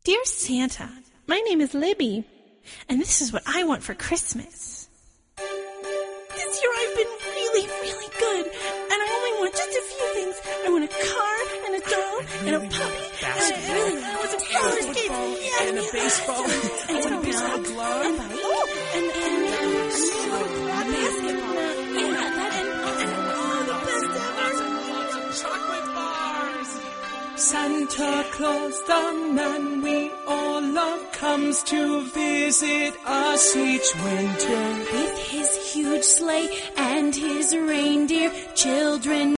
Dear Santa, my name is Libby, and this is what I want for Christmas. This year I've been really, really good, and I only want just a few things. I want a car, and a doll, and a puppy, and I want some roller skates, and a baseball, and a baseball glove, and basketball, and all the best ever. Chocolate bars. Santa Claus, the man we all love, comes to visit us each winter. With his huge sleigh and his reindeer, children